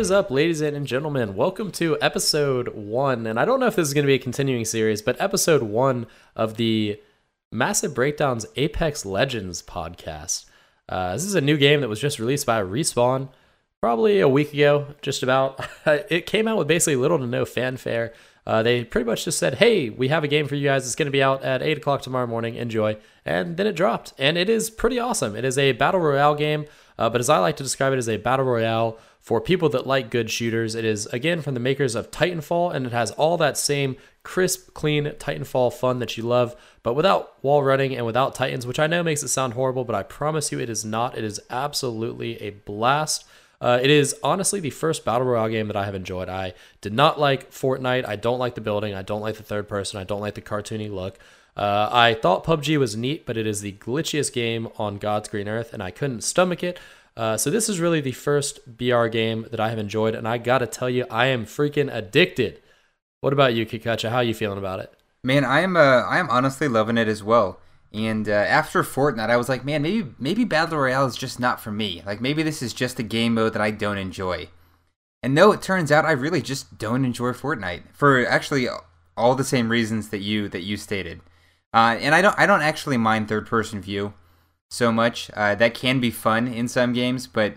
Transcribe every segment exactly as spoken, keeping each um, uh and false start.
is up, ladies and gentlemen? Welcome to episode one. And I don't know if this is going to be a continuing series, but episode one of the Massive Breakdowns Apex Legends podcast. Uh, this is a new game that was just released by Respawn probably a week ago, just about. It came out with basically little to no fanfare. Uh, they pretty much just said, hey, we have a game for you guys. It's going to be out at eight o'clock tomorrow morning. Enjoy. And then it dropped. And it is pretty awesome. It is a battle royale game, uh, but as I like to describe it, as a battle royale for people that like good shooters. It is, again, from the makers of Titanfall, and it has all that same crisp, clean Titanfall fun that you love, but without wall running and without Titans, which I know makes it sound horrible, but I promise you it is not. It is absolutely a blast. Uh, it is honestly the first battle royale game that I have enjoyed. I did not like Fortnite. I don't like the building. I don't like the third person. I don't like the cartoony look. Uh, I thought P U B G was neat, but it is the glitchiest game on God's green earth, and I couldn't stomach it. Uh, so this is really the first B R game that I have enjoyed, and I gotta tell you, I am freaking addicted. What about you, Kikacha? How are you feeling about it? Man, I am uh, I am honestly loving it as well. And uh, after Fortnite, I was like, man, maybe maybe Battle Royale is just not for me. Like, maybe this is just a game mode that I don't enjoy. And no, it turns out I really just don't enjoy Fortnite for actually all the same reasons that you that you stated. Uh, and I don't I don't actually mind third person view so much. Uh, that can be fun in some games, but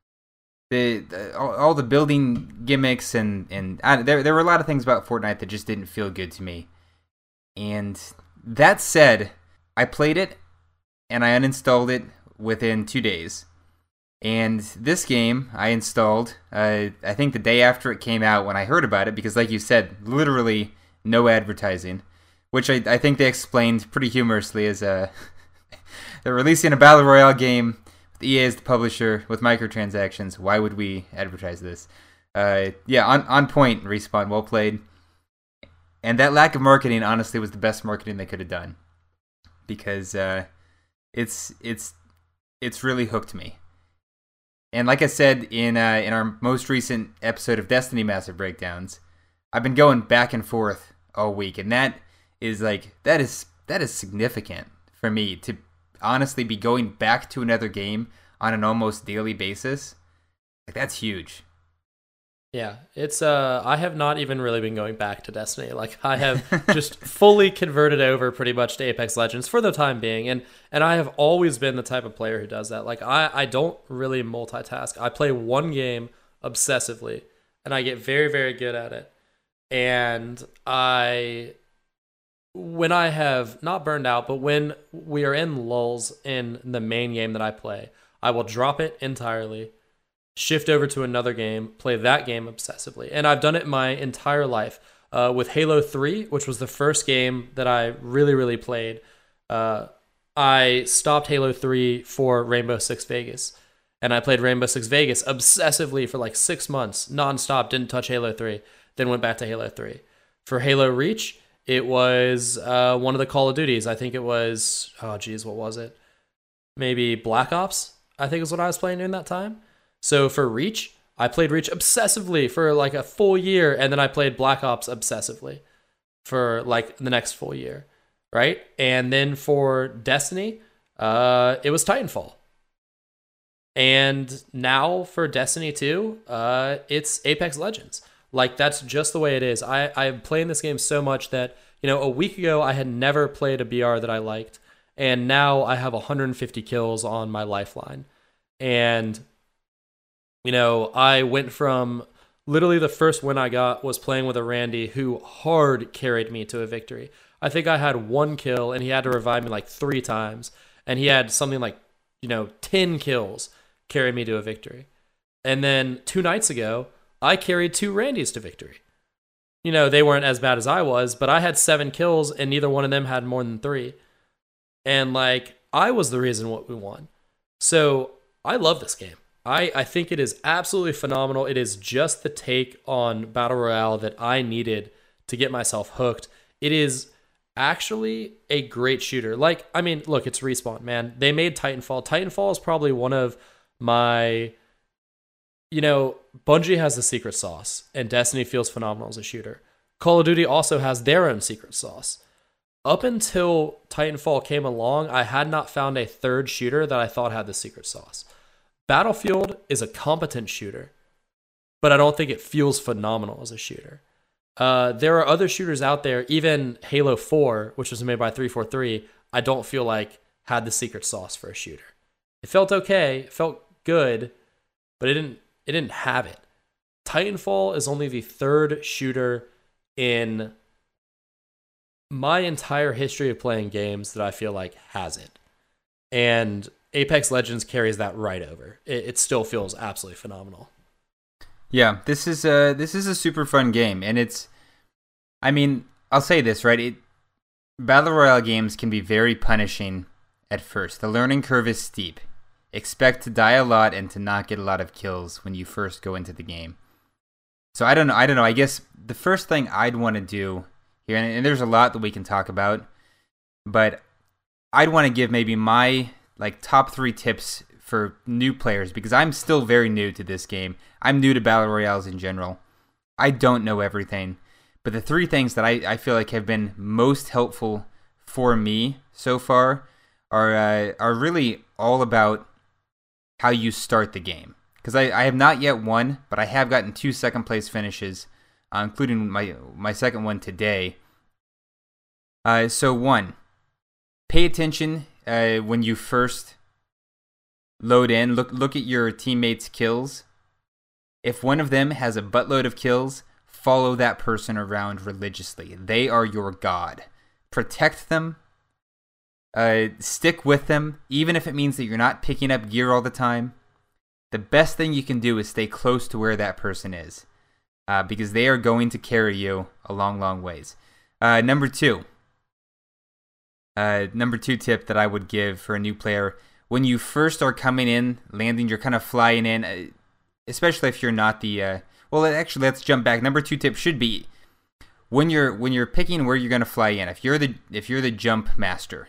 the, the all, all the building gimmicks and and uh, there there were a lot of things about Fortnite that just didn't feel good to me. And that said, I played it, and I uninstalled it within two days. And this game I installed, uh, I think the day after it came out when I heard about it, because like you said, literally no advertising, which I, I think they explained pretty humorously as a, they're releasing a Battle Royale game with E A as the publisher with microtransactions. Why would we advertise this? Uh, yeah, on, on point, Respawn, well played. And that lack of marketing, honestly, was the best marketing they could have done. Because uh, it's it's it's really hooked me, and like I said in uh, in our most recent episode of Destiny Massive Breakdowns, I've been going back and forth all week, and that is like that is that is significant for me to honestly be going back to another game on an almost daily basis. Like, that's huge. Yeah, it's uh I have not even really been going back to Destiny. Like, I have just fully converted over pretty much to Apex Legends for the time being, and and I have always been the type of player who does that. Like, I I don't really multitask. I play one game obsessively, and I get very very good at it. And I when I have not burned out, but when we are in lulls in the main game that I play, I will drop it entirely, shift over to another game, play that game obsessively. And I've done it my entire life. Uh, with Halo three, which was the first game that I really, really played, uh, I stopped Halo three for Rainbow Six Vegas. And I played Rainbow Six Vegas obsessively for like six months, nonstop, didn't touch Halo three, then went back to Halo three. For Halo Reach, it was uh, one of the Call of Duties. I think it was, oh geez, what was it? Maybe Black Ops, I think is what I was playing during that time. So for Reach, I played Reach obsessively for like a full year, and then I played Black Ops obsessively for like the next full year, right? And then for Destiny, uh, it was Titanfall. And now for Destiny two, uh, it's Apex Legends. Like, that's just the way it is. I, I'm playing this game so much that, you know, a week ago I had never played a B R that I liked, and now I have one hundred fifty kills on my lifeline. And you know, I went from literally the first win I got was playing with a Randy who hard carried me to a victory. I think I had one kill, and he had to revive me like three times. And he had something like, you know, ten kills carry me to a victory. And then two nights ago, I carried two Randys to victory. You know, they weren't as bad as I was, but I had seven kills, and neither one of them had more than three. And like, I was the reason what we won. So I love this game. I, I think it is absolutely phenomenal. It is just the take on Battle Royale that I needed to get myself hooked. It is actually a great shooter. Like, I mean, look, it's Respawn, man. They made Titanfall. Titanfall is probably one of my, you know, Bungie has the secret sauce, and Destiny feels phenomenal as a shooter. Call of Duty also has their own secret sauce. Up until Titanfall came along, I had not found a third shooter that I thought had the secret sauce. Battlefield is a competent shooter, but I don't think it feels phenomenal as a shooter. Uh, there are other shooters out there, even Halo four, which was made by three forty-three, I don't feel like had the secret sauce for a shooter. It felt okay, it felt good, but it didn't it didn't have it. Titanfall is only the third shooter in my entire history of playing games that I feel like has it. And Apex Legends carries that right over. It, it still feels absolutely phenomenal. Yeah, this is a this is a super fun game, and it's, I mean, I'll say this, right? It Battle Royale games can be very punishing at first. The learning curve is steep. Expect to die a lot and to not get a lot of kills when you first go into the game. So I don't know. I don't know. I guess the first thing I'd want to do here, and, and there's a lot that we can talk about, but I'd want to give maybe my like top three tips for new players, because I'm still very new to this game. I'm new to Battle Royales in general. I don't know everything. But the three things that I, I feel like have been most helpful for me so far are uh, are really all about how you start the game. Because I, I have not yet won, but I have gotten two second place finishes, uh, including my my second one today. Uh, so one, pay attention uh, when you first load in. Look look at your teammates' kills. If one of them has a buttload of kills, follow that person around religiously. They are your god. Protect them. Uh, stick with them, even if it means that you're not picking up gear all the time. The best thing you can do is stay close to where that person is, uh, because they are going to carry you a long, long ways. Uh, number two. Uh, number two tip that I would give for a new player: when you first are coming in, landing, you're kind of flying in, uh, especially if you're not the. Uh, well, actually, let's jump back. Number two tip should be when you're when you're picking where you're going to fly in. If you're the if you're the jump master.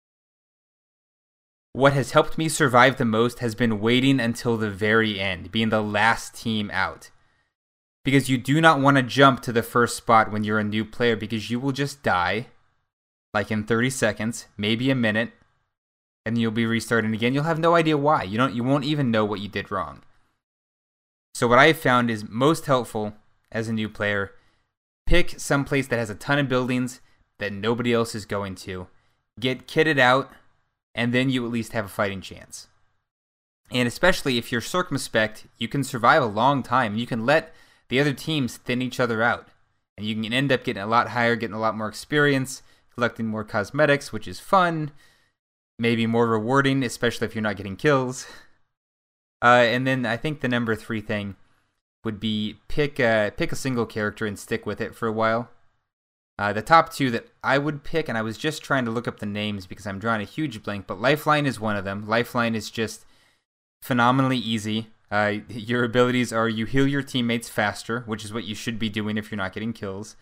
What has helped me survive the most has been waiting until the very end, being the last team out. Because you do not want to jump to the first spot when you're a new player, because you will just die, like in thirty seconds, maybe a minute, and you'll be restarting again. You'll have no idea why. You don't. You won't even know what you did wrong. So what I have found is most helpful as a new player: pick some place that has a ton of buildings that nobody else is going to. Get kitted out. And then you at least have a fighting chance. And especially if you're circumspect, you can survive a long time. You can let the other teams thin each other out. And you can end up getting a lot higher, getting a lot more experience, collecting more cosmetics, which is fun. Maybe more rewarding, especially if you're not getting kills. Uh, and then I think the number three thing would be pick a, pick a single character and stick with it for a while. Uh, the top two that I would pick, and I was just trying to look up the names because I'm drawing a huge blank, but Lifeline is one of them. Lifeline is just phenomenally easy. Uh, your abilities are you heal your teammates faster, which is what you should be doing if you're not getting kills.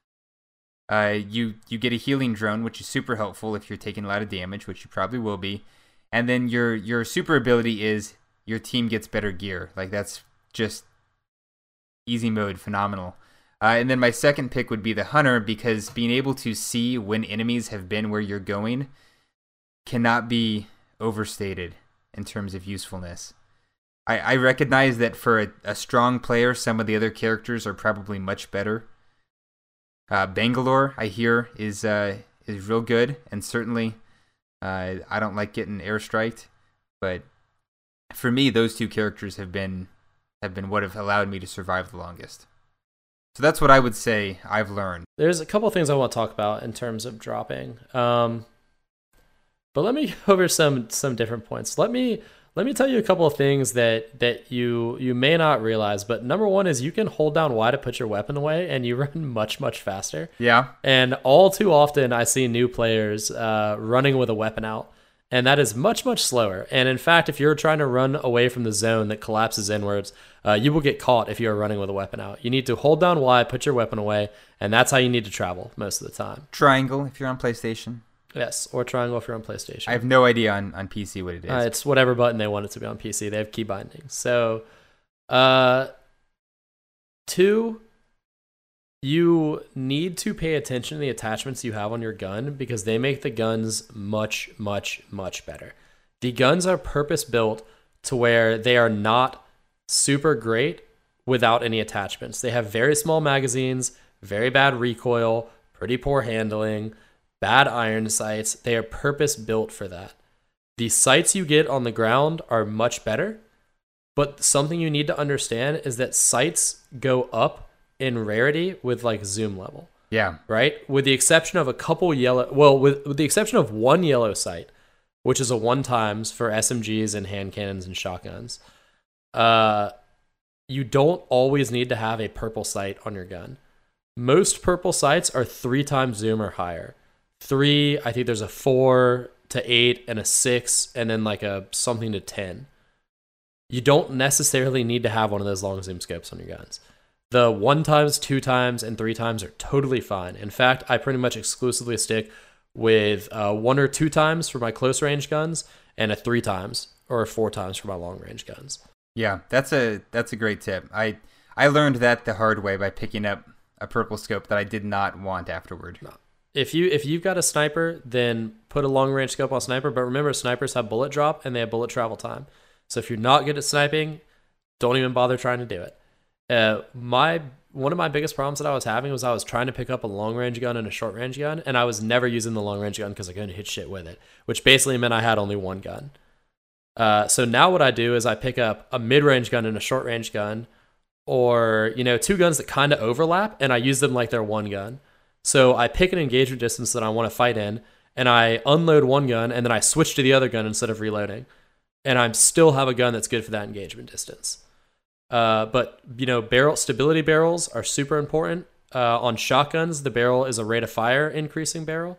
Uh, you, you get a healing drone, which is super helpful if you're taking a lot of damage, which you probably will be. And then your, your super ability is your team gets better gear. Like, that's just easy mode, phenomenal. Uh, and then my second pick would be the Hunter, because being able to see when enemies have been where you're going cannot be overstated in terms of usefulness. I, I recognize that for a, a strong player, some of the other characters are probably much better. Uh, Bangalore, I hear, is uh, is real good, and certainly uh, I don't like getting airstriked, but for me, those two characters have been have been what have allowed me to survive the longest. So that's what I would say I've learned. There's a couple of things I want to talk about in terms of dropping. Um, but let me go over some some different points. Let me let me tell you a couple of things that that you you may not realize. But number one is you can hold down Y to put your weapon away, and you run much much faster. Yeah. And all too often I see new players uh, running with a weapon out. And that is much, much slower. And in fact, if you're trying to run away from the zone that collapses inwards, uh, you will get caught if you're running with a weapon out. You need to hold down Y, put your weapon away, and that's how you need to travel most of the time. Triangle if you're on PlayStation. Yes, or triangle if you're on PlayStation. I have no idea on, on P C what it is. Uh, it's whatever button they want it to be on P C. They have key bindings. So, uh, two, you need to pay attention to the attachments you have on your gun, because they make the guns much, much, much better. The guns are purpose built to where they are not super great without any attachments. They have very small magazines, very bad recoil, pretty poor handling, bad iron sights. They are purpose built for that. The sights you get on the ground are much better, but something you need to understand is that sights go up in rarity with like zoom level. Yeah. Right? With the exception of a couple yellow, well, with, with the exception of one yellow sight, which is a one times for S M Gs and hand cannons and shotguns. Uh, you don't always need to have a purple sight on your gun. Most purple sights are three times zoom or higher. Three, I think there's a four to eight and a six, and then like a something to ten. You don't necessarily need to have one of those long zoom scopes on your guns. The one times, two times, and three times are totally fine. In fact, I pretty much exclusively stick with uh, one or two times for my close range guns and a three times or four times for my long range guns. Yeah, that's a that's a great tip. I I learned that the hard way by picking up a purple scope that I did not want afterward. No. If you if you've got a sniper, then put a long range scope on sniper. But remember, snipers have bullet drop and they have bullet travel time. So if you're not good at sniping, don't even bother trying to do it. Uh, my one of my biggest problems that I was having was I was trying to pick up a long range gun and a short range gun, and I was never using the long range gun because I couldn't hit shit with it, which basically meant I had only one gun. Uh, so now what I do is I pick up a mid range gun and a short range gun, or you know two guns that kind of overlap, and I use them like they're one gun. So I pick an engagement distance that I want to fight in, and I unload one gun, and then I switch to the other gun instead of reloading, and I still have a gun that's good for that engagement distance. Uh, but you know, barrel stability barrels are super important. Uh, on shotguns, the barrel is a rate of fire increasing barrel.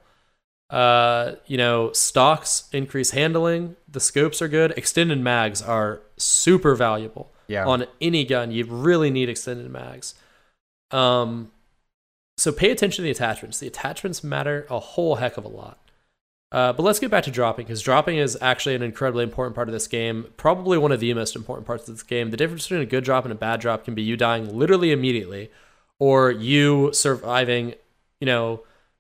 Uh, you know, stocks increase handling. The scopes are good. Extended mags are super valuable. Yeah. On any gun, you really need extended mags. Um, so pay attention to the attachments. The attachments matter a whole heck of a lot. Uh, but let's get back to dropping, because dropping is actually an incredibly important part of this game. Probably one of the most important parts of this game. The difference between a good drop and a bad drop can be you dying literally immediately, or you surviving, you know,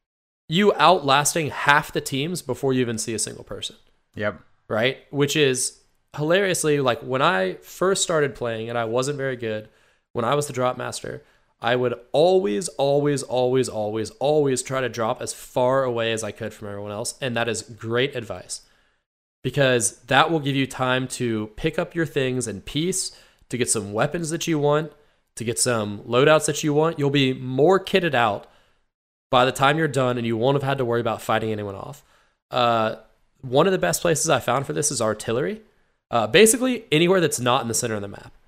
you outlasting half the teams before you even see a single person. Yep. Right? Which is hilariously, like when I first started playing and I wasn't very good, when I was the drop master, I would always, always, always, always, always try to drop as far away as I could from everyone else. And that is great advice, because that will give you time to pick up your things in peace, to get some weapons that you want, to get some loadouts that you want. You'll be more kitted out by the time you're done, and you won't have had to worry about fighting anyone off. Uh, one of the best places I found for this is artillery. Uh, basically, anywhere that's not in the center of the map.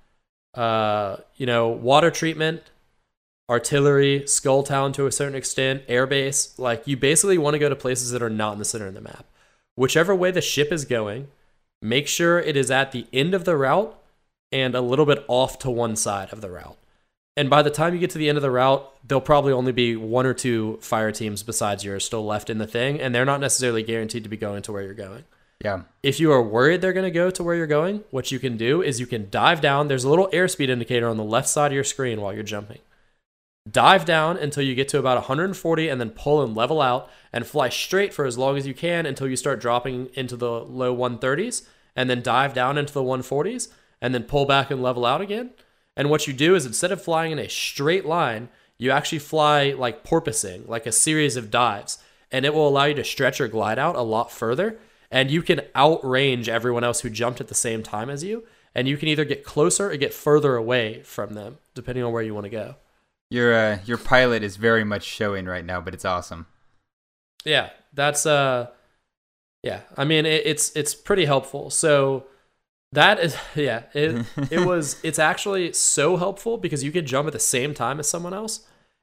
Uh, you know, water treatment, artillery, Skull Town to a certain extent, airbase. Like, you basically want to go to places that are not in the center of the map. Whichever way the ship is going, make sure it is at the end of the route and a little bit off to one side of the route. And by the time you get to the end of the route, there'll probably only be one or two fire teams besides yours still left in the thing, and they're not necessarily guaranteed to be going to where you're going. Yeah. If you are worried they're going to go to where you're going, what you can do is you can dive down. There's a little airspeed indicator on the left side of your screen while you're jumping. Dive down until you get to about one hundred forty, and then pull and level out and fly straight for as long as you can until you start dropping into the low one thirties, and then dive down into the one forties, and then pull back and level out again. And what you do is, instead of flying in a straight line, you actually fly like porpoising, like a series of dives, and it will allow you to stretch your glide out a lot further, and you can outrange everyone else who jumped at the same time as you, and you can either get closer or get further away from them, depending on where you want to go. Your uh, your pilot is very much showing right now, but it's awesome. Yeah, that's uh, yeah. I mean, it, it's it's pretty helpful. So that is yeah. It it was it's actually so helpful because you can jump at the same time as someone else,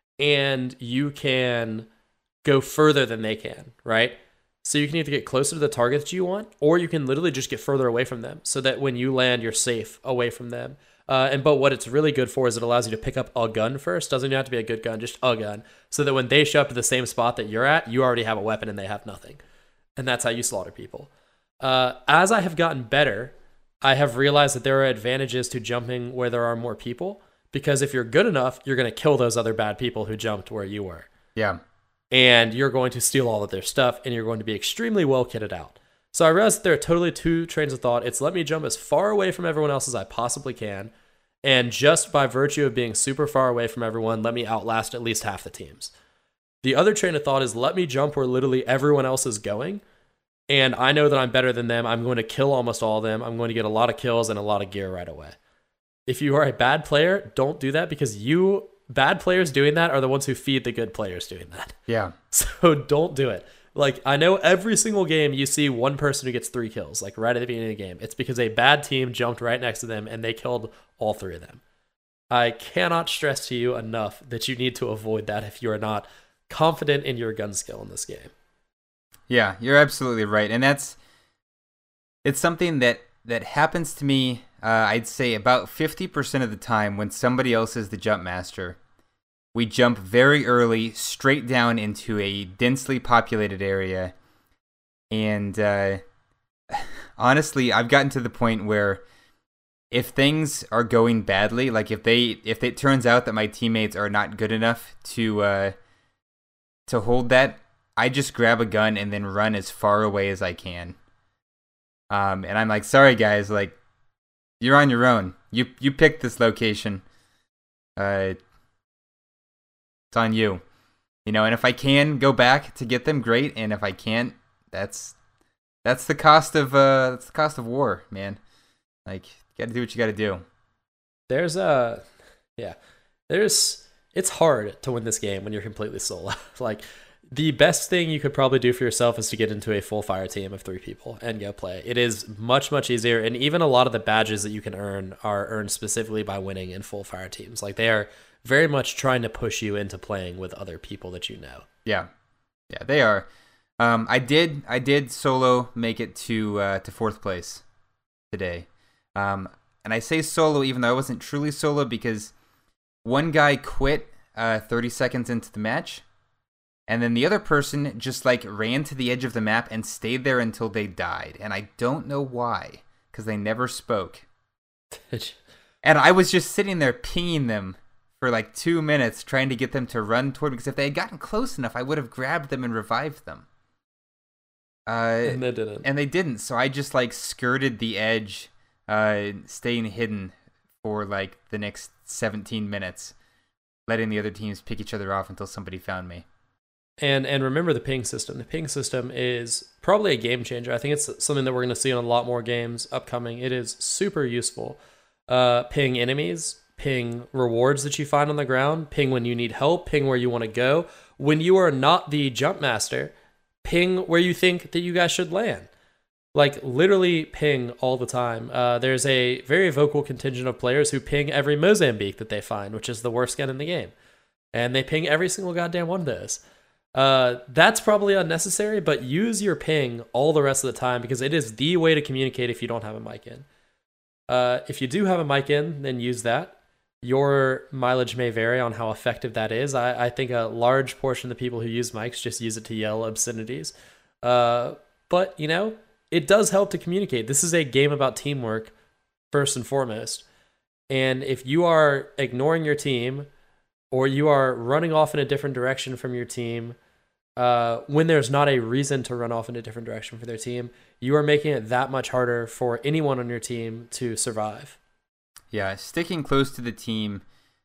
and you can go further than they can. Right. So you can either get closer to the target that you want, or you can literally just get further away from them, so that when you land, you're safe away from them. Uh, and but what it's really good for is it allows you to pick up a gun first. Doesn't even have to be a good gun, just a gun. So that when they show up at the same spot that you're at, you already have a weapon and they have nothing. And that's how you slaughter people. Uh, as I have gotten better, I have realized that there are advantages to jumping where there are more people. Because if you're good enough, you're going to kill those other bad people who jumped where you were. Yeah. And you're going to steal all of their stuff, and you're going to be extremely well kitted out. So I realized that there are totally two trains of thought. It's let me jump as far away from everyone else as I possibly can, And just by virtue of being super far away from everyone, let me outlast at least half the teams. The other train of thought is let me jump where literally everyone else is going. And I know that I'm better than them. I'm going to kill almost all of them. I'm going to get a lot of kills and a lot of gear right away. If you are a bad player, don't do that because you, bad players doing that are the ones who feed the good players doing that. Yeah. So don't do it. Like, I know every single game you see one person who gets three kills, like right at the beginning of the game. It's because a bad team jumped right next to them and they killed all three of them. I cannot stress to you enough that you need to avoid that if you are not confident in your gun skill in this game. Yeah, you're absolutely right. And that's, it's something that, that happens to me, uh, I'd say about fifty percent of the time when somebody else is the jump master. We jump very early, straight down into a densely populated area. And uh, honestly, I've gotten to the point where if things are going badly, like if they if it turns out that my teammates are not good enough to uh, to hold that, I just grab a gun and then run as far away as I can. Um, and I'm like, sorry guys, like you're on your own. You you picked this location. Uh. It's on you, you know. And if I can go back to get them, great. And if I can't, that's that's the cost of uh, that's the cost of war, man. Like, you got to do what you got to do. There's a, yeah, there's. It's hard to win this game when you're completely solo. Like, the best thing you could probably do for yourself is to get into a full fire team of three people and go play. It is much much easier, and even a lot of the badges that you can earn are earned specifically by winning in full fire teams. Like, they are very much trying to push you into playing with other people that you know. Yeah, yeah, they are. Um, I did, I did solo make it to uh, to fourth place today, um, and I say solo even though I wasn't truly solo because one guy quit uh, thirty seconds into the match, and then the other person just like ran to the edge of the map and stayed there until they died, and I don't know why because they never spoke, and I was just sitting there pinging them for like two minutes trying to get them to run toward me, because if they had gotten close enough, I would have grabbed them and revived them. Uh, and they didn't. And they didn't, so I just like skirted the edge, uh, staying hidden for like the next seventeen minutes, letting the other teams pick each other off until somebody found me. And and remember the ping system. The ping system is probably a game changer. I think it's something that we're going to see on a lot more games upcoming. It is super useful. Uh, ping enemies, ping rewards that you find on the ground, ping when you need help, ping where you want to go. When you are not the jump master, ping where you think that you guys should land. Like, literally ping all the time. Uh, there's a very vocal contingent of players who ping every Mozambique that they find, which is the worst gun in the game. And they ping every single goddamn one of those. Uh, that's probably unnecessary, but use your ping all the rest of the time because it is the way to communicate if you don't have a mic in. Uh, if you do have a mic in, then use that. Your mileage may vary on how effective that is. I, I think a large portion of the people who use mics just use it to yell obscenities. Uh, but, you know, it does help to communicate. This is a game about teamwork, first and foremost. And if you are ignoring your team or you are running off in a different direction from your team, uh, when there's not a reason to run off in a different direction for their team, you are making it that much harder for anyone on your team to survive. Yeah, sticking close to the team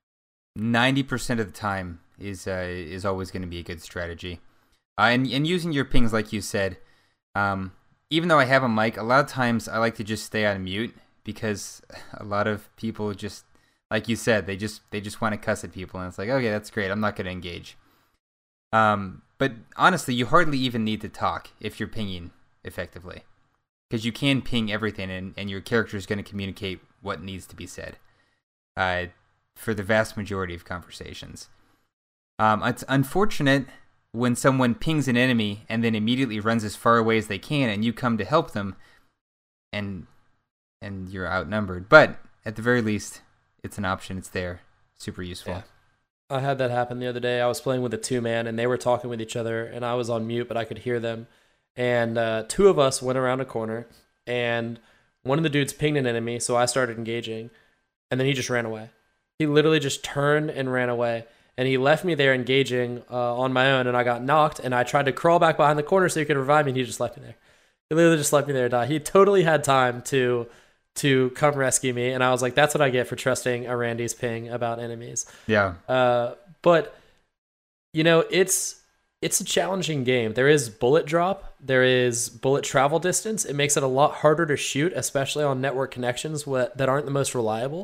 ninety percent of the time is uh, is always going to be a good strategy. Uh, and, and using your pings, like you said, um, even though I have a mic, a lot of times I like to just stay on mute because a lot of people just, like you said, they just they just want to cuss at people. And it's like, okay, that's great. I'm not going to engage. Um, but honestly, you hardly even need to talk if you're pinging effectively. Because you can ping everything, and, and your character is going to communicate what needs to be said uh, for the vast majority of conversations. Um, it's unfortunate when someone pings an enemy and then immediately runs as far away as they can, and you come to help them, and and you're outnumbered. But at the very least, it's an option. It's there. Super useful. Yeah. I had that happen the other day. I was playing with a two-man, and they were talking with each other, and I was on mute, but I could hear them. And uh, two of us went around a corner, and one of the dudes pinged an enemy, so I started engaging, and then he just ran away. He literally just turned and ran away, and he left me there engaging uh, on my own, and I got knocked, and I tried to crawl back behind the corner so he could revive me, and he just left me there. He literally just left me there to die. He totally had time to to come rescue me, and I was like, that's what I get for trusting a Randy's ping about enemies. Yeah. Uh, but you know, it's it's a challenging game. There is bullet drop, there is bullet travel distance. It makes it a lot harder to shoot, especially on network connections that aren't the most reliable.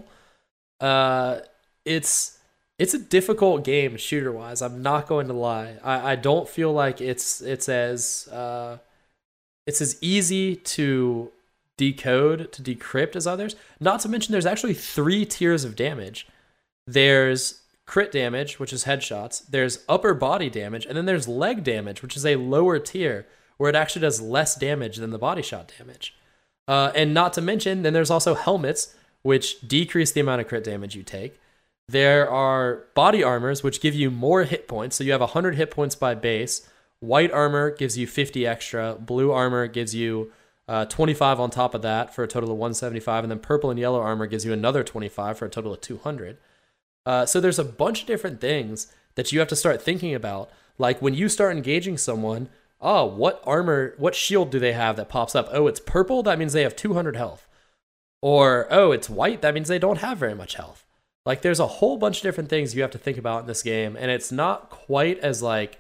Uh, it's it's a difficult game shooter wise. I'm not going to lie. I, I don't feel like it's it's as uh, it's as easy to decode, to decrypt as others. Not to mention, there's actually three tiers of damage. There's crit damage, which is headshots. There's upper body damage, and then there's leg damage, which is a lower tier where it actually does less damage than the body shot damage. Uh, and not to mention, then there's also helmets, which decrease the amount of crit damage you take. There are body armors, which give you more hit points. So you have one hundred hit points by base. White armor gives you fifty extra. Blue armor gives you uh, twenty-five on top of that for a total of one seventy-five. And then purple and yellow armor gives you another twenty-five for a total of two hundred. Uh, so there's a bunch of different things that you have to start thinking about. Like when you start engaging someone, oh, what armor, what shield do they have that pops up? Oh, it's purple? That means they have two hundred health. Or, oh, it's white? That means they don't have very much health. Like, there's a whole bunch of different things you have to think about in this game, and it's not quite as, like,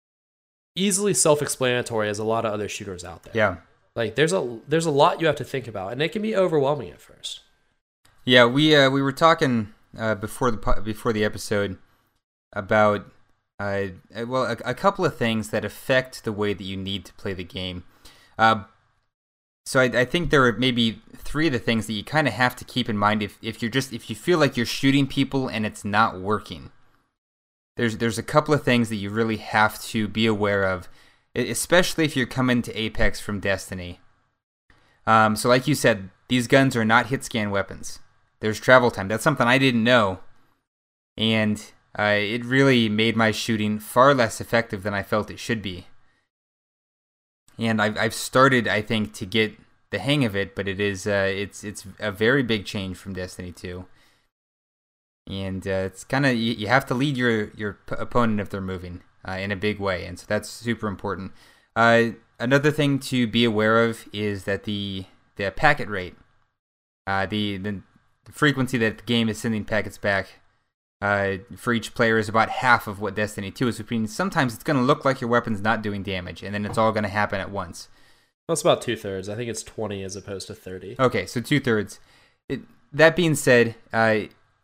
easily self-explanatory as a lot of other shooters out there. Yeah. Like, there's a there's a lot you have to think about, and it can be overwhelming at first. Yeah, we uh, we were talking uh, before the before the episode about uh, well a, a couple of things that affect the way that you need to play the game. Uh, so I, I think there are maybe three of the things that you kind of have to keep in mind if, if you're just if you feel like you're shooting people and it's not working. There's there's a couple of things that you really have to be aware of, especially if you're coming to Apex from Destiny. Um, so like you said, these guns are not hit scan weapons. There's travel time. That's something I didn't know, and uh, it really made my shooting far less effective than I felt it should be. And I've I've started, I think, to get the hang of it, but it is uh, it's it's a very big change from Destiny two. And uh, it's kind of you, you have to lead your your p- opponent if they're moving uh, in a big way, and so that's super important. Uh, another thing to be aware of is that the the packet rate, uh, the, the the frequency that the game is sending packets back uh, for each player is about half of what Destiny two is, which means sometimes it's going to look like your weapon's not doing damage, and then it's all going to happen at once. That's about two-thirds. I think it's twenty as opposed to thirty. Okay, so two-thirds. It, that being said, uh,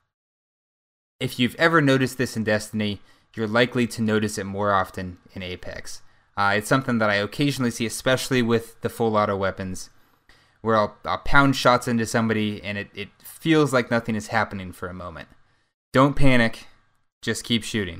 if you've ever noticed this in Destiny, you're likely to notice it more often in Apex. Uh, it's something that I occasionally see, especially with the full auto weapons, where I'll, I'll pound shots into somebody and it, it feels like nothing is happening for a moment. Don't panic, just keep shooting.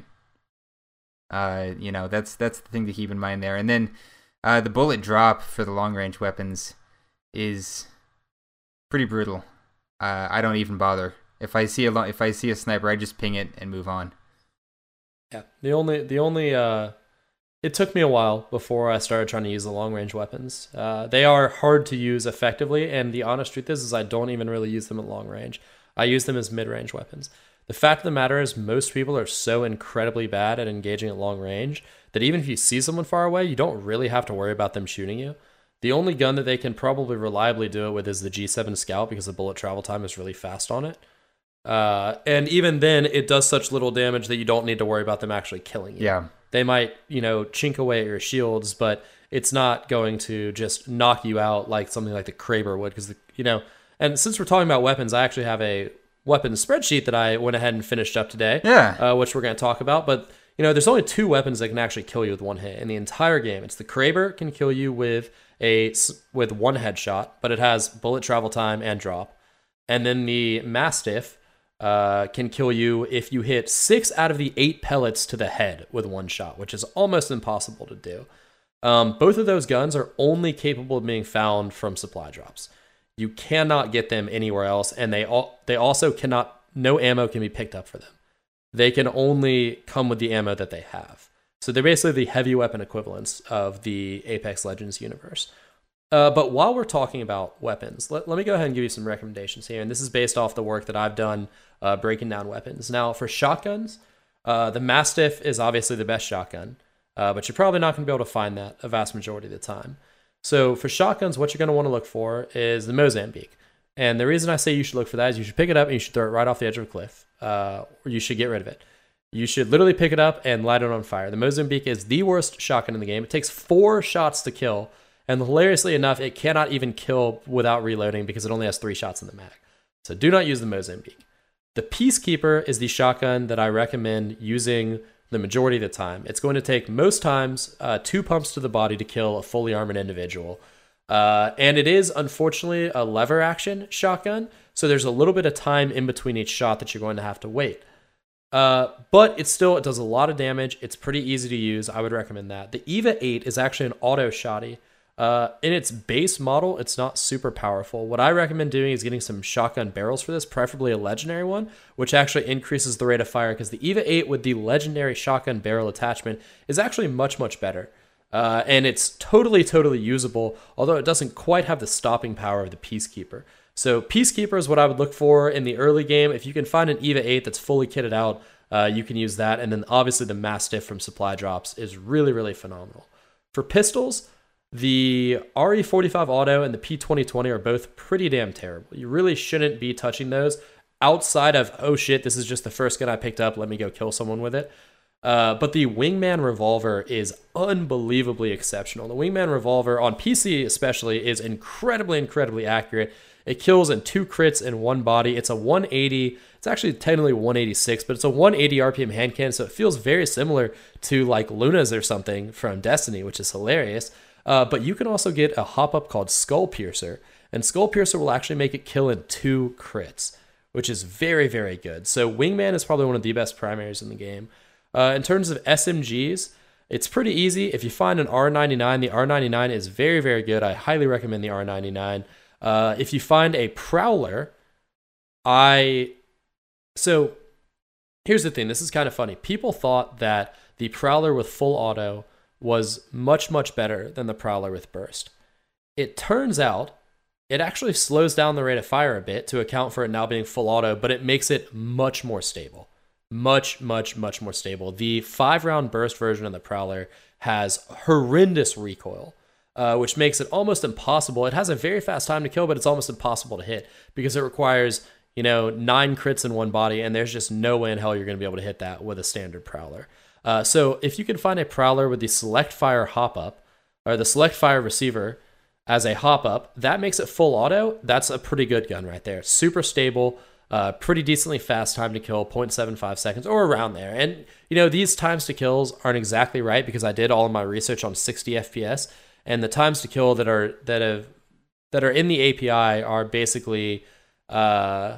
Uh, you know, that's that's the thing to keep in mind there. And then uh, the bullet drop for the long range weapons is pretty brutal. Uh, I don't even bother. If I see a lo- if I see a sniper, I just ping it and move on. Yeah, the only the only uh, it took me a while before I started trying to use the long range weapons. Uh, they are hard to use effectively, and the honest truth is, is I don't even really use them at long range. I use them as mid range weapons. The fact of the matter is, most people are so incredibly bad at engaging at long range that even if you see someone far away, you don't really have to worry about them shooting you. The only gun that they can probably reliably do it with is the G seven Scout, because the bullet travel time is really fast on it. Uh, and even then, it does such little damage that you don't need to worry about them actually killing you. Yeah. They might, you know, chink away at your shields, but it's not going to just knock you out like something like the Kraber would, because, you know, and since we're talking about weapons, I actually have a weapons spreadsheet that I went ahead and finished up today, yeah, uh, which we're going to talk about. But, you know, there's only two weapons that can actually kill you with one hit in the entire game. It's the Kraber can kill you with a with one headshot, but it has bullet travel time and drop. And then the Mastiff uh, can kill you if you hit six out of the eight pellets to the head with one shot, which is almost impossible to do. Um, both of those guns are only capable of being found from supply drops. You cannot get them anywhere else, and they all they also cannot. No ammo can be picked up for them. They can only come with the ammo that they have. So they're basically the heavy weapon equivalents of the Apex Legends universe. Uh, but while we're talking about weapons, let, let me go ahead and give you some recommendations here. And this is based off the work that I've done uh, breaking down weapons. Now, for shotguns, uh, the Mastiff is obviously the best shotgun, uh, but you're probably not going to be able to find that a vast majority of the time. So for shotguns, what you're going to want to look for is the Mozambique. And the reason I say you should look for that is you should pick it up and you should throw it right off the edge of a cliff, uh, or you should get rid of it. You should literally pick it up and light it on fire. The Mozambique is the worst shotgun in the game. It takes four shots to kill, and hilariously enough, it cannot even kill without reloading because it only has three shots in the mag. So do not use the Mozambique. The Peacekeeper is the shotgun that I recommend using the majority of the time. It's going to take most times uh, two pumps to the body to kill a fully armored individual. Uh, and it is, unfortunately, a lever action shotgun, so there's a little bit of time in between each shot that you're going to have to wait. Uh, but it still, it does a lot of damage. It's pretty easy to use. I would recommend that. The EVA eight is actually an auto shotty. Uh, in its base model, it's not super powerful. What I recommend doing is getting some shotgun barrels for this, preferably a legendary one, which actually increases the rate of fire, because the EVA eight with the legendary shotgun barrel attachment is actually much, much better. Uh, and it's totally, totally usable, although it doesn't quite have the stopping power of the Peacekeeper. So Peacekeeper is what I would look for in the early game. If you can find an EVA eight that's fully kitted out, uh, you can use that. And then obviously the Mastiff from Supply Drops is really, really phenomenal. For pistols, the R E forty-five Auto and the P twenty twenty are both pretty damn terrible. You really shouldn't be touching those outside of, oh shit, this is just the first gun I picked up, let me go kill someone with it. Uh, but the Wingman Revolver is unbelievably exceptional. The Wingman Revolver, on P C especially, is incredibly, incredibly accurate. It kills in two crits in one body. It's a one eighty. It's actually technically one eighty-six, but it's a one eighty R P M hand cannon, so it feels very similar to like Luna's or something from Destiny, which is hilarious. Uh, but you can also get a hop-up called Skull Piercer, and Skull Piercer will actually make it kill in two crits, which is very, very good. So Wingman is probably one of the best primaries in the game. Uh, in terms of S M Gs, it's pretty easy. If you find an R ninety-nine, the R ninety-nine is very, very good. I highly recommend the R ninety-nine. Uh, if you find a Prowler, I... So, here's the thing. This is kind of funny. People thought that the Prowler with full auto was much, much better than the Prowler with burst. It turns out it actually slows down the rate of fire a bit to account for it now being full auto, but it makes it much more stable. Much, much, much more stable. The five-round burst version of the Prowler has horrendous recoil, uh, which makes it almost impossible. It has a very fast time to kill, but it's almost impossible to hit because it requires, you know, nine crits in one body, and there's just no way in hell you're going to be able to hit that with a standard Prowler. Uh, so if you can find a Prowler with the Select Fire hop-up, or the Select Fire receiver as a hop-up, that makes it full auto. That's a pretty good gun right there. Super stable, uh, pretty decently fast time to kill, zero point seven five seconds, or around there. And, you know, these times to kills aren't exactly right because I did all of my research on sixty F P S, and the times to kill that are that have that are in the A P I are basically uh,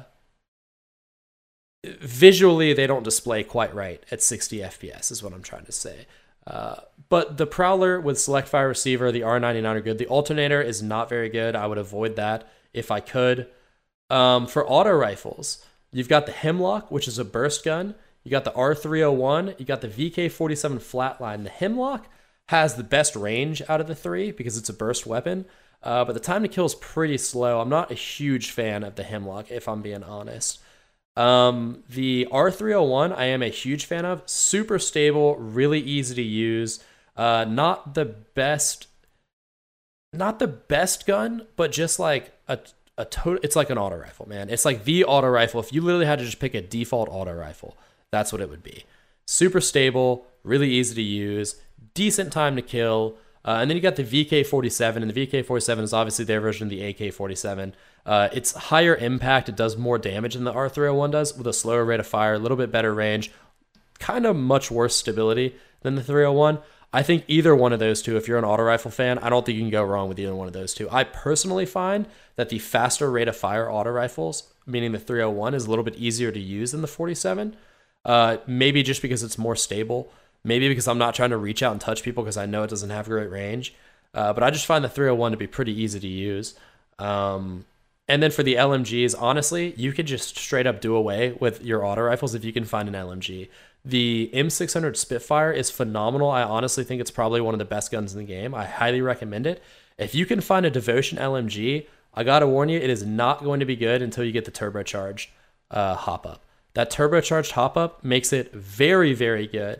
visually they don't display quite right at sixty F P S is what I'm trying to say. Uh, but the Prowler with Select Fire Receiver, the R ninety-nine are good. The Alternator is not very good. I would avoid that if I could. Um, for auto rifles, you've got the Hemlock, which is a burst gun. You got the R three oh one. You got the V K forty-seven Flatline. The Hemlock has the best range out of the three because it's a burst weapon. Uh, but the time to kill is pretty slow. I'm not a huge fan of the Hemlock, if I'm being honest. Um, the R three oh one, I am a huge fan of. Super stable, really easy to use. Uh, not the best, not the best gun, but just like a a total. It's like an auto rifle, man. It's like the auto rifle. If you literally had to just pick a default auto rifle, that's what it would be. Super stable, really easy to use, decent time to kill. Uh, and then you got the V K forty-seven, and the V K forty-seven is obviously their version of the A K forty-seven. Uh, it's higher impact. It does more damage than the R three oh one does with a slower rate of fire, a little bit better range, kind of much worse stability than the three oh one. I think either one of those two, if you're an auto rifle fan, I don't think you can go wrong with either one of those two. I personally find that the faster rate of fire auto rifles, meaning the three oh one, is a little bit easier to use than the forty-seven. Uh, maybe just because it's more stable. Maybe because I'm not trying to reach out and touch people because I know it doesn't have great range. Uh, but I just find the three oh one to be pretty easy to use. Um, and then for the L M Gs, honestly, you could just straight up do away with your auto rifles if you can find an L M G. The M six hundred Spitfire is phenomenal. I honestly think it's probably one of the best guns in the game. I highly recommend it. If you can find a Devotion L M G, I gotta warn you, it is not going to be good until you get the turbocharged uh, hop-up. That turbocharged hop-up makes it very, very good.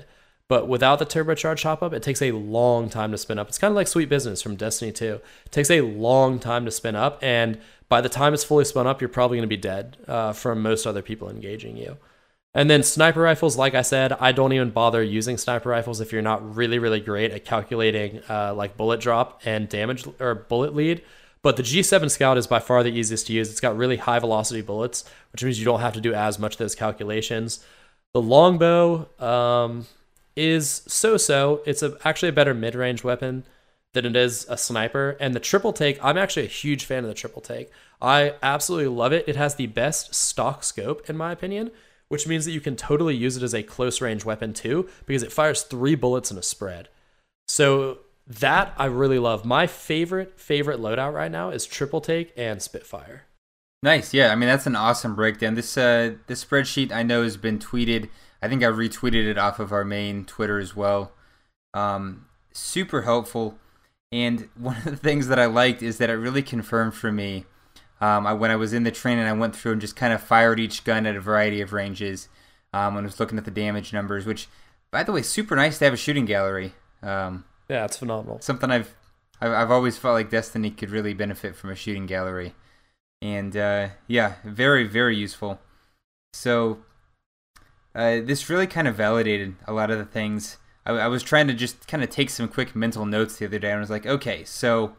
But without the turbocharged hop up, it takes a long time to spin up. It's kind of like Sweet Business from Destiny two. It takes a long time to spin up, and by the time it's fully spun up, you're probably going to be dead uh, from most other people engaging you. And then sniper rifles, like I said, I don't even bother using sniper rifles if you're not really, really great at calculating uh, like bullet drop and damage or bullet lead. But the G seven Scout is by far the easiest to use. It's got really high velocity bullets, which means you don't have to do as much of those calculations. The longbow um, is so-so. It's a, actually a better mid-range weapon than it is a sniper. And the triple take, I'm actually a huge fan of the triple take. I absolutely love it. It has the best stock scope, in my opinion, which means that you can totally use it as a close range weapon too, because it fires three bullets in a spread. So that I really love. My favorite, favorite loadout right now is triple take and Spitfire. Nice. Yeah, I mean, that's an awesome breakdown. This uh, this spreadsheet I know has been tweeted. I think I retweeted it off of our main Twitter as well. Um, super helpful. And one of the things that I liked is that it really confirmed for me, um, I, when I was in the training, I went through and just kind of fired each gun at a variety of ranges um, when I was looking at the damage numbers, which, by the way, super nice to have a shooting gallery. Um, yeah, it's phenomenal. Something I've, I've I've always felt like Destiny could really benefit from a shooting gallery. And, uh, yeah, very, very useful. So, uh, this really kind of validated a lot of the things. I, I was trying to just kind of take some quick mental notes the other day, and I was like, okay, so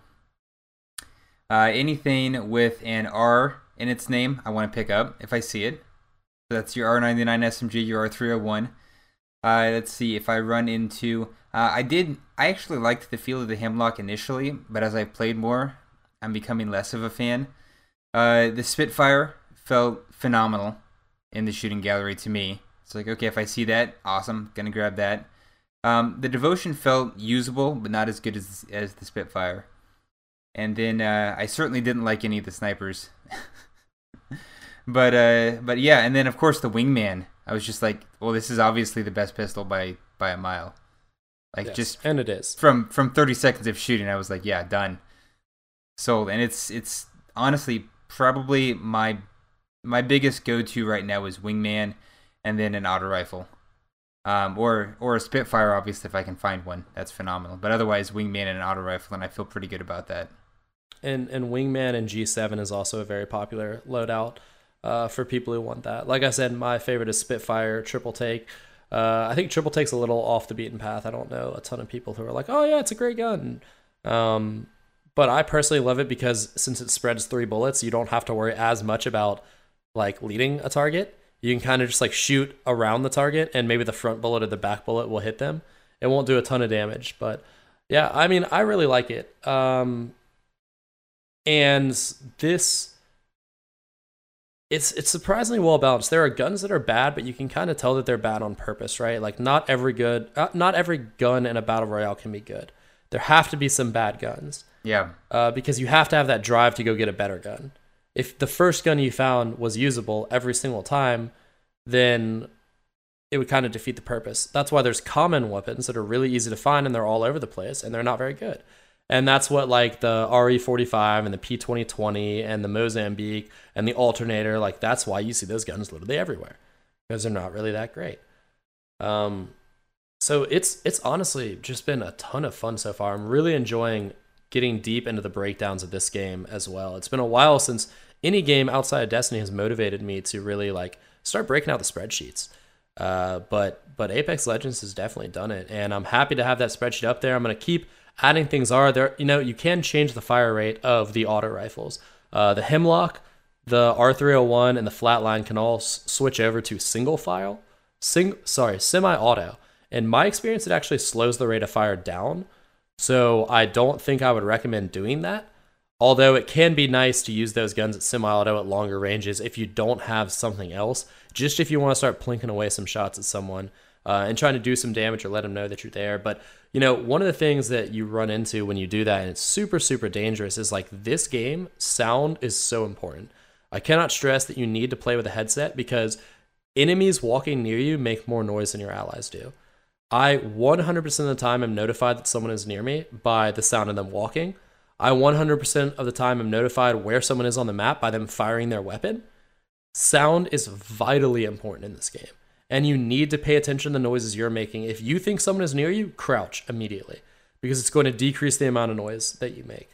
uh, anything with an R in its name, I want to pick up if I see it. So that's your R ninety-nine S M G, your R three oh one. Uh, let's see, if I run into... Uh, I did... I actually liked the feel of the Hemlock initially, but as I played more, I'm becoming less of a fan. Uh, the Spitfire felt phenomenal in the shooting gallery to me. It's like, okay, if I see that, awesome, gonna grab that. Um, the Devotion felt usable, but not as good as as the Spitfire. And then uh, I certainly didn't like any of the snipers. but uh, but yeah, and then of course the Wingman. I was just like, well, this is obviously the best pistol by by a mile. Like yes, just and it is from from thirty seconds of shooting, I was like, yeah, done, sold. And it's it's honestly probably my my biggest go-to right now is Wingman, and then an auto rifle, um, or or a Spitfire. Obviously, if I can find one, that's phenomenal. But otherwise, Wingman and an auto rifle, and I feel pretty good about that. And and Wingman and G seven is also a very popular loadout uh, for people who want that. Like I said, my favorite is Spitfire, triple take. Uh, I think triple take's a little off the beaten path. I don't know a ton of people who are like, oh yeah, it's a great gun. Um, But I personally love it because since it spreads three bullets, you don't have to worry as much about like leading a target. You can kind of just like shoot around the target and maybe the front bullet or the back bullet will hit them. It won't do a ton of damage, but yeah, I mean, I really like it. Um, and this, it's it's surprisingly well balanced. There are guns that are bad, but you can kind of tell that they're bad on purpose, right? Like not every good, uh, not every gun in a battle royale can be good. There have to be some bad guns. Yeah. Uh, because you have to have that drive to go get a better gun. If the first gun you found was usable every single time, then it would kind of defeat the purpose. That's why there's common weapons that are really easy to find and they're all over the place and they're not very good. And that's what like the R E forty-five and the P twenty twenty and the Mozambique and the Alternator, like that's why you see those guns literally everywhere, because they're not really that great. Um, so it's it's honestly just been a ton of fun so far. I'm really enjoying getting deep into the breakdowns of this game as well. It's been a while since any game outside of Destiny has motivated me to really like start breaking out the spreadsheets. Uh, but but Apex Legends has definitely done it, and I'm happy to have that spreadsheet up there. I'm gonna keep adding things. Are there? You know, you can change the fire rate of the auto rifles. Uh, the Hemlock, the R three oh one, and the Flatline can all s- switch over to single file. Sing sorry, semi-auto. In my experience, it actually slows the rate of fire down. So I don't think I would recommend doing that. Although it can be nice to use those guns at semi-auto at longer ranges if you don't have something else. Just if you want to start plinking away some shots at someone uh, and trying to do some damage or let them know that you're there. But, you know, one of the things that you run into when you do that, and it's super, super dangerous, is like this game, sound is so important. I cannot stress that you need to play with a headset because enemies walking near you make more noise than your allies do. I one hundred percent of the time am notified that someone is near me by the sound of them walking. I one hundred percent of the time am notified where someone is on the map by them firing their weapon. Sound is vitally important in this game. and you need to pay attention to the noises you're making. If you think someone is near you, crouch immediately, because it's going to decrease the amount of noise that you make.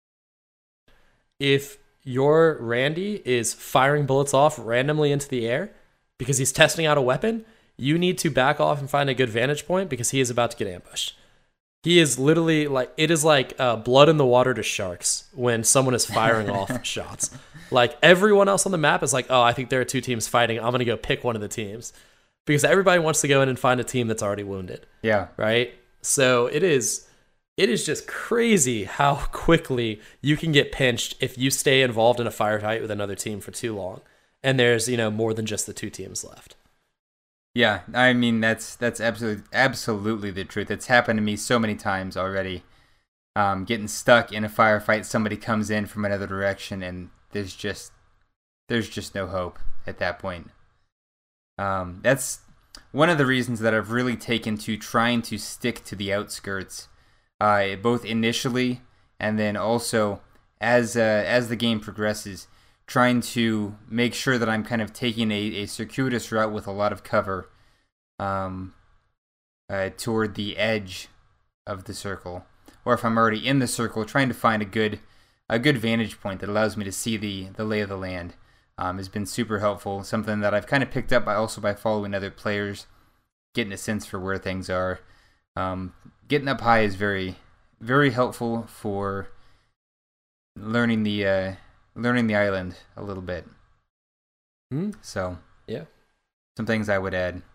If your Randy is firing bullets off randomly into the air because he's testing out a weapon, you need to back off and find a good vantage point, because he is about to get ambushed. He is literally like, it is like uh, blood in the water to sharks when someone is firing off shots. Like, everyone else on the map is like, oh, I think there are two teams fighting. I'm going to go pick one of the teams, because everybody wants to go in and find a team that's already wounded. Yeah. Right? So it is, it is just crazy how quickly you can get pinched if you stay involved in a firefight with another team for too long. And there's, you know, more than just the two teams left. Yeah, I mean, that's that's absolutely absolutely the truth. It's happened to me so many times already. Um, getting stuck in a firefight, somebody comes in from another direction, and there's just there's just no hope at that point. Um, that's one of the reasons that I've really taken to trying to stick to the outskirts, uh, both initially and then also as uh, as the game progresses, trying to make sure that I'm kind of taking a, a circuitous route with a lot of cover um, uh, toward the edge of the circle. Or if I'm already in the circle, trying to find a good a good vantage point that allows me to see the, the lay of the land um, has been super helpful. Something that I've kind of picked up by also by following other players, getting a sense for where things are. Um, getting up high is very, very helpful for learning the... Uh, learning the island a little bit. Mm. So, yeah. Some things I would add.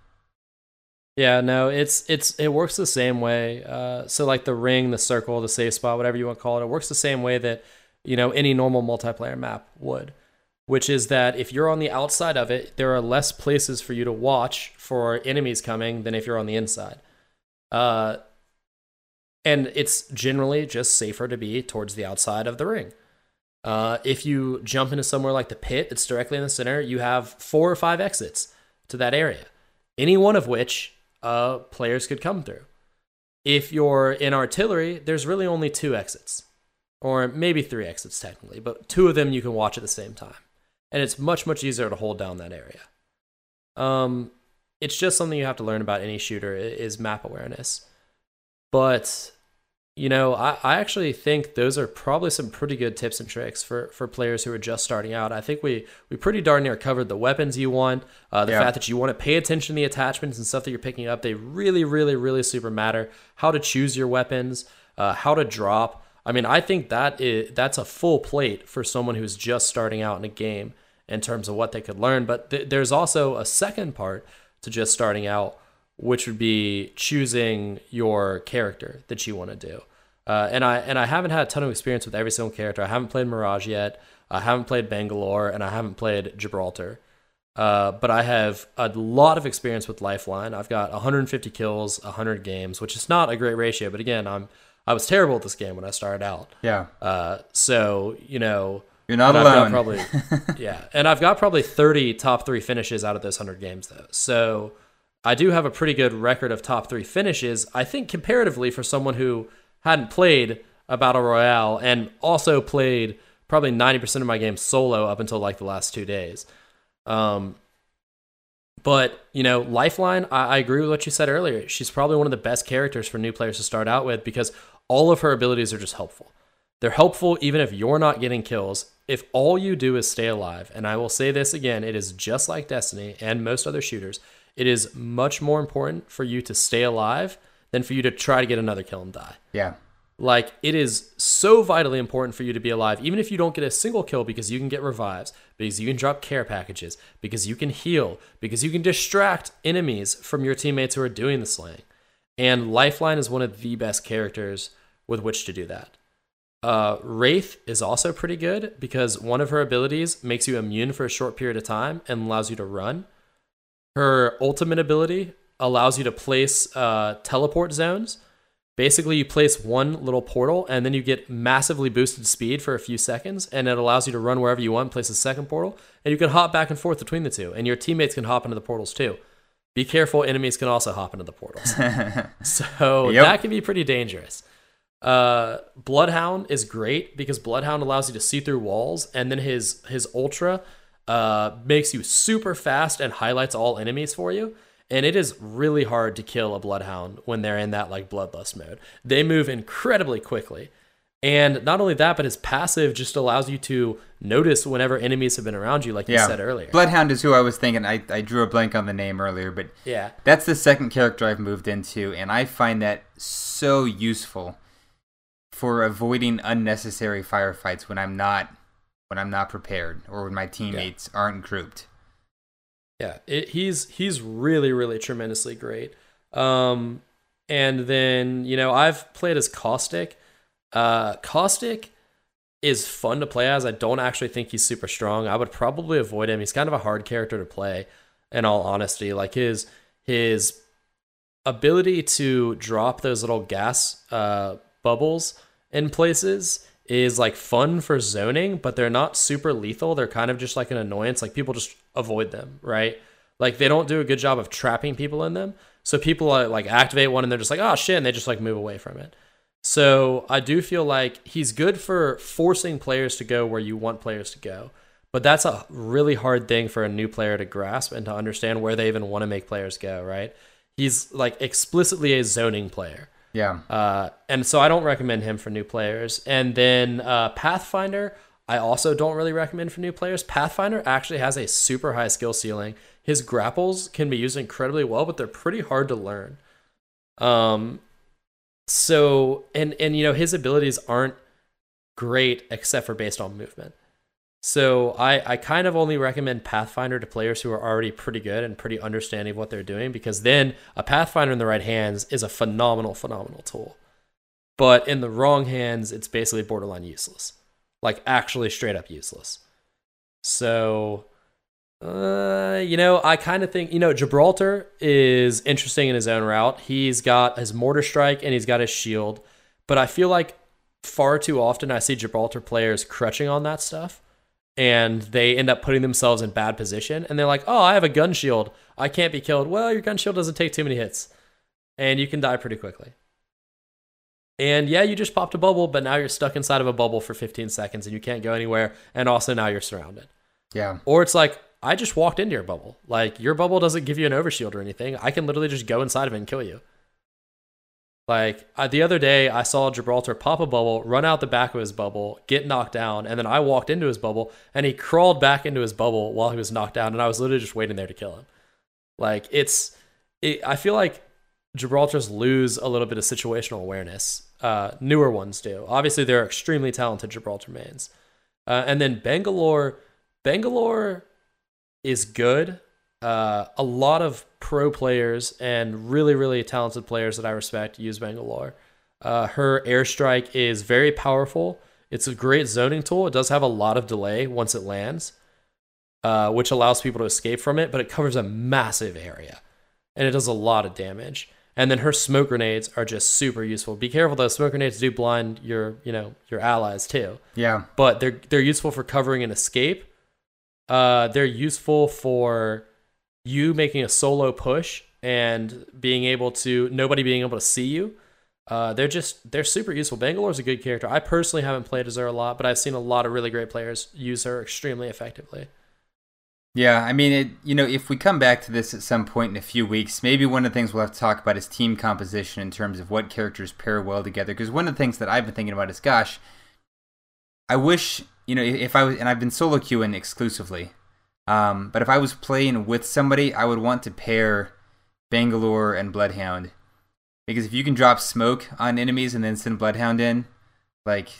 Yeah, no, it's it's it works the same way. Uh, so like the ring, the circle, the safe spot, whatever you want to call it, it works the same way that, you know, any normal multiplayer map would, which is that if you're on the outside of it, there are less places for you to watch for enemies coming than if you're on the inside. Uh, and it's generally just safer to be towards the outside of the ring. Uh, if you jump into somewhere like the pit that's directly in the center, you have four or five exits to that area, any one of which uh, players could come through. If you're in artillery, there's really only two exits, or maybe three exits technically, but two of them you can watch at the same time. And it's much, much easier to hold down that area. Um, it's just something you have to learn about any shooter is map awareness. But... You know, I, I actually think those are probably some pretty good tips and tricks for, for players who are just starting out. I think we, we pretty darn near covered the weapons you want, uh, the yeah. fact that you want to pay attention to the attachments and stuff that you're picking up. They really, really, really super matter. How to choose your weapons, uh, how to drop. I mean, I think that is that's a full plate for someone who's just starting out in a game in terms of what they could learn. But th- there's also a second part to just starting out, which would be choosing your character that you want to do. Uh, and I and I haven't had a ton of experience with every single character. I haven't played Mirage yet. I haven't played Bangalore, and I haven't played Gibraltar. Uh, but I have a lot of experience with Lifeline. I've got one hundred fifty kills, one hundred games, which is not a great ratio. But again, I'm I was terrible at this game when I started out. Yeah. Uh, so you know, you're not alone. I've got probably, yeah, and I've got probably thirty top three finishes out of those one hundred games, though. So I do have a pretty good record of top three finishes. I think comparatively for someone who hadn't played a Battle Royale and also played probably ninety percent of my games solo up until like the last two days. Um, but, you know, Lifeline, I, I agree with what you said earlier. She's probably one of the best characters for new players to start out with because all of her abilities are just helpful. They're helpful even if you're not getting kills. If all you do is stay alive, and I will say this again, it is just like Destiny and most other shooters, it is much more important for you to stay alive than for you to try to get another kill and die. Yeah. Like, it is so vitally important for you to be alive, even if you don't get a single kill, because you can get revives, because you can drop care packages, because you can heal, because you can distract enemies from your teammates who are doing the slaying. And Lifeline is one of the best characters with which to do that. Uh, Wraith is also pretty good, because one of her abilities makes you immune for a short period of time and allows you to run. Her ultimate ability allows you to place uh, teleport zones. Basically, you place one little portal, and then you get massively boosted speed for a few seconds, and it allows you to run wherever you want, place a second portal, and you can hop back and forth between the two, and your teammates can hop into the portals too. Be careful, enemies can also hop into the portals. So yep. That can be pretty dangerous. Uh, Bloodhound is great, because Bloodhound allows you to see through walls, and then his, his ultra uh, makes you super fast and highlights all enemies for you. And it is really hard to kill a Bloodhound when they're in that like bloodlust mode. They move incredibly quickly. And not only that, but his passive just allows you to notice whenever enemies have been around you, like you yeah. said earlier. Bloodhound is who I was thinking. I, I drew a blank on the name earlier, but yeah, that's the second character I've moved into, and I find that so useful for avoiding unnecessary firefights when I'm not when I'm not prepared or when my teammates yeah. aren't grouped. Yeah, it, he's he's really really tremendously great. Um, and then you know I've played as Caustic. Uh, Caustic is fun to play as. I don't actually think he's super strong. I would probably avoid him. He's kind of a hard character to play, in all honesty. Like his his ability to drop those little gas uh, bubbles in places is like fun for zoning, but they're not super lethal. They're kind of just like an annoyance. Like people just avoid them, right? Like they don't do a good job of trapping people in them. So people uh, like activate one and they're just like, oh shit, and they just like move away from it. So I do feel like he's good for forcing players to go where you want players to go. But that's a really hard thing for a new player to grasp and to understand where they even want to make players go, right? He's like explicitly a zoning player. Yeah. Uh, and so I don't recommend him for new players. And then uh, Pathfinder, I also don't really recommend for new players. Pathfinder actually has a super high skill ceiling. His grapples can be used incredibly well, but they're pretty hard to learn. Um, so, and, and, you know, his abilities aren't great except for based on movement. So I, I kind of only recommend Pathfinder to players who are already pretty good and pretty understanding of what they're doing, because then a Pathfinder in the right hands is a phenomenal, phenomenal tool. But in the wrong hands, it's basically borderline useless. Like actually straight up useless. So, uh, you know, I kind of think, you know, Gibraltar is interesting in his own route. He's got his Mortar Strike and he's got his shield. But I feel like far too often I see Gibraltar players crutching on that stuff. And they end up putting themselves in bad position. And they're like, oh, I have a gun shield. I can't be killed. Well, your gun shield doesn't take too many hits. And you can die pretty quickly. And yeah, you just popped a bubble, but now you're stuck inside of a bubble for fifteen seconds and you can't go anywhere. And also now you're surrounded. Yeah. Or it's like, I just walked into your bubble. Like, your bubble doesn't give you an overshield or anything. I can literally just go inside of it and kill you. Like, uh, the other day, I saw Gibraltar pop a bubble, run out the back of his bubble, get knocked down, and then I walked into his bubble, and he crawled back into his bubble while he was knocked down, and I was literally just waiting there to kill him. Like, it's... It, I feel like Gibraltars lose a little bit of situational awareness. Uh, newer ones do. Obviously, they're extremely talented Gibraltar mains. Uh, and then Bangalore... Bangalore is good. Uh, a lot of pro players and really, really talented players that I respect use Bangalore. Uh, her airstrike is very powerful. It's a great zoning tool. It does have a lot of delay once it lands, uh, which allows people to escape from it, but it covers a massive area, and it does a lot of damage. And then her smoke grenades are just super useful. Be careful though; smoke grenades do blind your, you know, your allies too. Yeah, but they're they're useful for covering an escape. Uh, they're useful for you making a solo push and being able to, nobody being able to see you. Uh, they're just, they're super useful. Bangalore's a good character. I personally haven't played as her a lot, but I've seen a lot of really great players use her extremely effectively. Yeah, I mean, it, you know, if we come back to this at some point in a few weeks, maybe one of the things we'll have to talk about is team composition in terms of what characters pair well together. Because one of the things that I've been thinking about is, gosh, I wish, you know, if I was, and I've been solo queuing exclusively, Um, but if I was playing with somebody, I would want to pair Bangalore and Bloodhound. Because if you can drop smoke on enemies and then send Bloodhound in, like,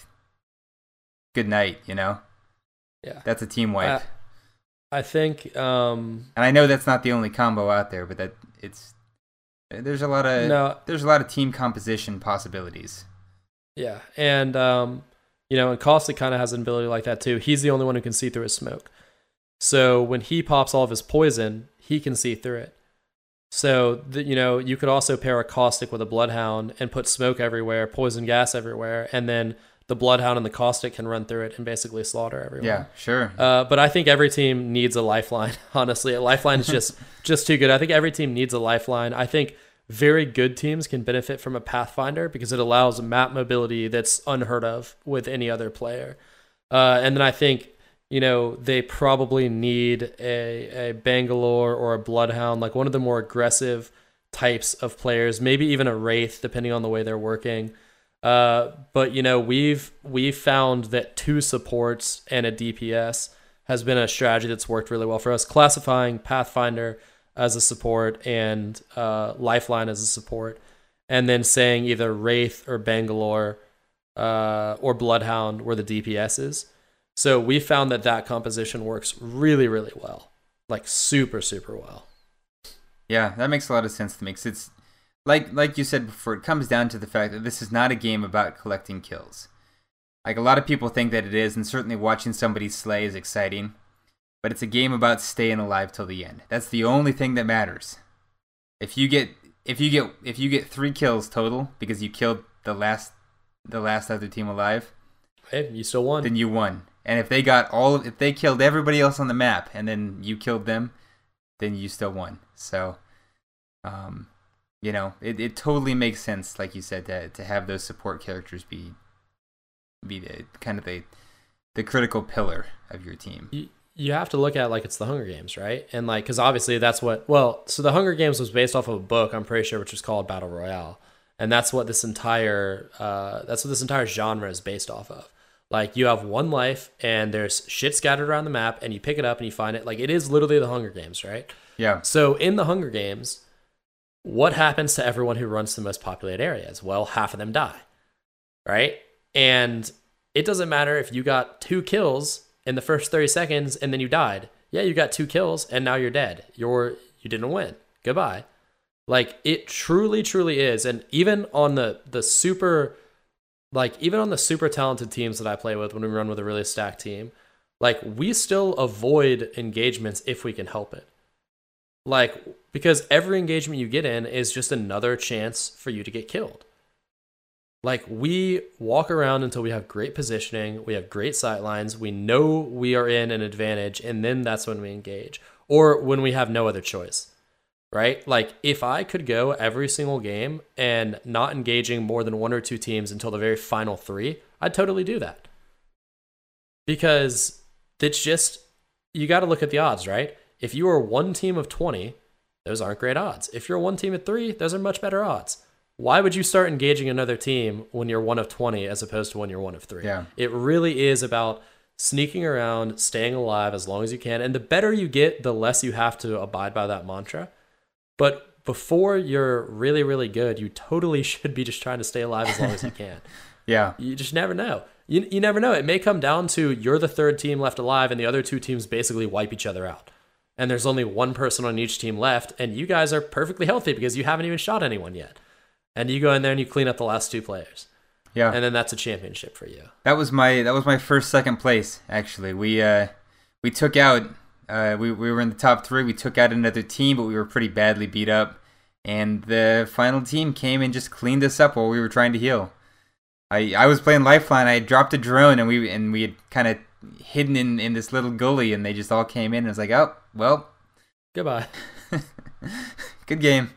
good night, you know? Yeah. That's a team wipe. I, I think... Um, and I know that's not the only combo out there, but that it's... There's a lot of no, there's a lot of team composition possibilities. Yeah, and, um, you know, and Caustic kind of has an ability like that too. He's the only one who can see through his smoke. So when he pops all of his poison, he can see through it. So, the, you know, you could also pair a Caustic with a Bloodhound and put smoke everywhere, poison gas everywhere, and then the Bloodhound and the Caustic can run through it and basically slaughter everyone. Yeah, sure. Uh, but I think every team needs a lifeline, honestly. A lifeline is just, just too good. I think every team needs a lifeline. I think very good teams can benefit from a Pathfinder because it allows map mobility that's unheard of with any other player. Uh, and then I think... you know, they probably need a, a Bangalore or a Bloodhound, like one of the more aggressive types of players, maybe even a Wraith, depending on the way they're working. Uh, but, you know, we've we've found that two supports and a D P S has been a strategy that's worked really well for us, classifying Pathfinder as a support and uh, Lifeline as a support, and then saying either Wraith or Bangalore uh, or Bloodhound were the D P Ss. So we found that that composition works really, really well, like super, super well. Yeah, that makes a lot of sense to me. 'Cause it's like like you said before, it comes down to the fact that this is not a game about collecting kills. Like a lot of people think that it is, and certainly watching somebody slay is exciting. But it's a game about staying alive till the end. That's the only thing that matters. If you get if you get if you get three kills total because you killed the last the last other team alive, hey, you still won. Then you won. And if they got all of, if they killed everybody else on the map and then you killed them, then you still won. So, um, you know, it, it totally makes sense, like you said, to to have those support characters be be the kind of the the critical pillar of your team. You, you have to look at it like it's the Hunger Games, right? And like, because obviously that's what. Well, so the Hunger Games was based off of a book, I'm pretty sure, which was called Battle Royale, and that's what this entire uh, that's what this entire genre is based off of. Like, you have one life, and there's shit scattered around the map, and you pick it up and you find it. Like, it is literally the Hunger Games, right? Yeah. So in the Hunger Games, what happens to everyone who runs to the most populated areas? Well, half of them die, right? And it doesn't matter if you got two kills in the first thirty seconds and then you died. Yeah, you got two kills, and now you're dead. You're you didn't win. Goodbye. Like, it truly, truly is. And even on the the super... Like, even on the super talented teams that I play with when we run with a really stacked team, like, we still avoid engagements if we can help it. Like, because every engagement you get in is just another chance for you to get killed. Like, we walk around until we have great positioning, we have great sight lines, we know we are in an advantage, and then that's when we engage. Or when we have no other choice. Right? Like, if I could go every single game and not engaging more than one or two teams until the very final three, I'd totally do that. Because it's just, you got to look at the odds, right? If you are one team of twenty, those aren't great odds. If you're one team of three, those are much better odds. Why would you start engaging another team when you're one of twenty as opposed to when you're one of three? Yeah. It really is about sneaking around, staying alive as long as you can. And the better you get, the less you have to abide by that mantra. But before you're really, really good, you totally should be just trying to stay alive as long as you can. Yeah. You just never know. You you never know. It may come down to you're the third team left alive and the other two teams basically wipe each other out. And there's only one person on each team left, and you guys are perfectly healthy because you haven't even shot anyone yet. And you go in there and you clean up the last two players. Yeah. And then that's a championship for you. That was my that was my first second place, actually. We uh we took out Uh, we, we were in the top three. We took out another team, but we were pretty badly beat up. And the final team came and just cleaned us up while we were trying to heal. I I was playing Lifeline. I dropped a drone, and we and we had kind of hidden in, in this little gully, and they just all came in. And I was like, oh, well. Goodbye. Good game.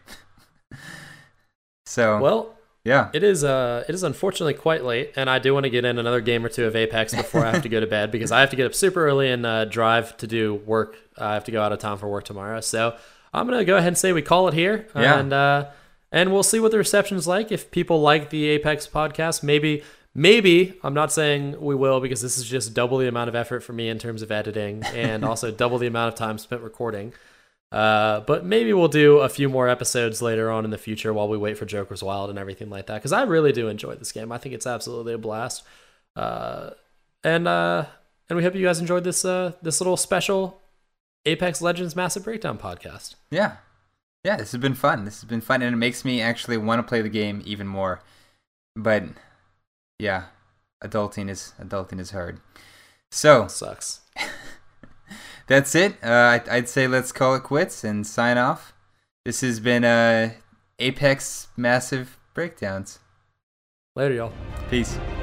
So, well, yeah, it is. Uh, it is unfortunately quite late, and I do want to get in another game or two of Apex before I have to go to bed because I have to get up super early and uh, drive to do work. I have to go out of town for work tomorrow, so I'm gonna go ahead and say we call it here, yeah. and uh, and we'll see what the reception is like. If people like the Apex podcast, maybe, maybe I'm not saying we will because this is just double the amount of effort for me in terms of editing, and also double the amount of time spent recording. Uh, but maybe we'll do a few more episodes later on in the future while we wait for Joker's Wild and everything like that. Because I really do enjoy this game. I think it's absolutely a blast. Uh, and uh, and we hope you guys enjoyed this uh, this little special Apex Legends Massive Breakdown podcast. Yeah, yeah, this has been fun. This has been fun, and it makes me actually want to play the game even more. But yeah, adulting is adulting is hard. So it sucks. That's it. Uh, I'd say let's call it quits and sign off. This has been uh, Apex Massive Breakdowns. Later, y'all. Peace.